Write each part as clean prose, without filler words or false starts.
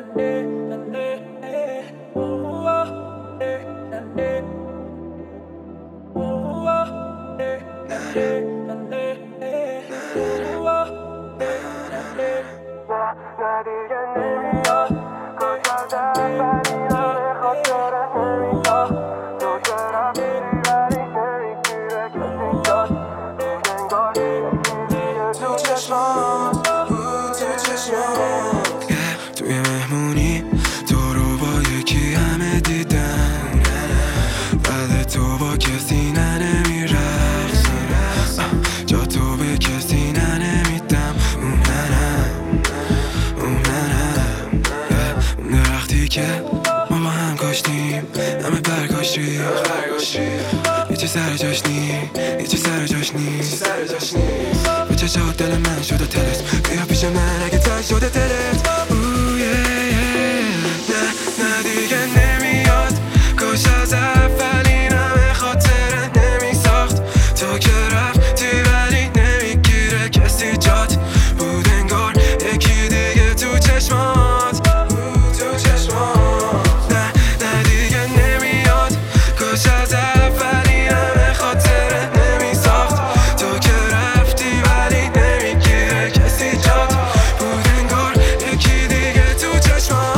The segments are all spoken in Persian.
توی مهمونی تو رو با یکی همه دیدن، بعد تو با کسی نمیرقصی، جا تو به کسی نمیدم. اون منم اون درختی که ما با هم کاشتیم، همه برگاش ریخت، یه چی سر جاش نیست، یه چی سر جاش نیست. به چشات دل من شده تلت، بیا پیش من اگه تن شده تلت. نه دیگه نمیاد، کاش از اول این همه خاطره نمیساخت. تو که رفتی ولی نمیگیره کسی جات، بود انگار یکی دیگه تو چشمات. نه دیگه نمیاد، کاش از اول این همه خاطره نمیساخت. تو که رفتی ولی نمیگیره کسی جات، بود انگار یکی دیگه تو چشمات.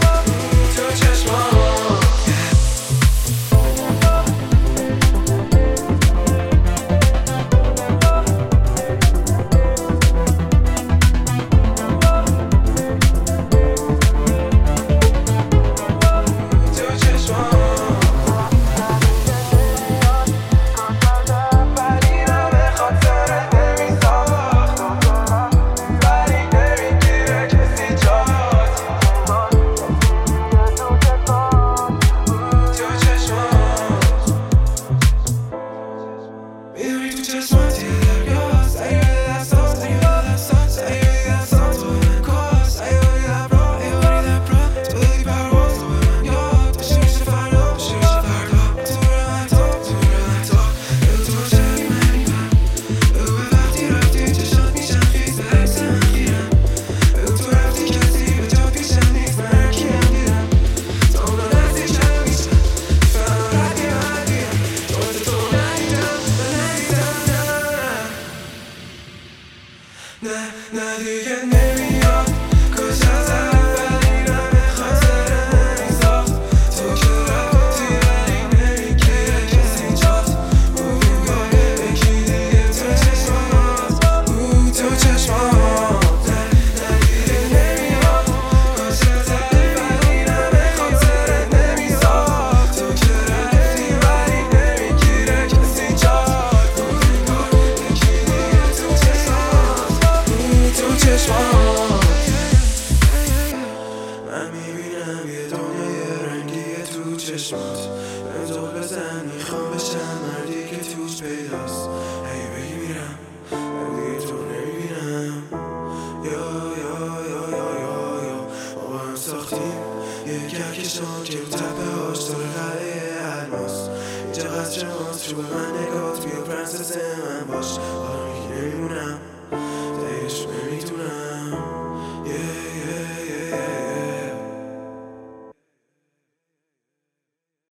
نه دیگه نمیاد، کاش از اول این همه خاطره نمیساخت. تو که رفتی ولی نمیگیره کسی جات، بود انگار یکی دیگه تو چشمات. تو چشمات. نه دیگه نمیاد، کاش از اول این همه خاطره نمیساخت. تو که رفتی ولی نمیگیره کسی جات، بود انگار یکی دیگه تو چشمات. من میبینم یه دنیای رنگیه تو چشمات، به زل بزن میخوام بشم مردی که توش پیداست. هی بگی میرم ولی تو نمیبینم. یا با هم ساختیم یه کهکشان که رو تپه هاش داره قلعه الماس. اینجا قصر ماست، رو به من نگات بیا پرنسس من باش. آره میگی نمیمونم.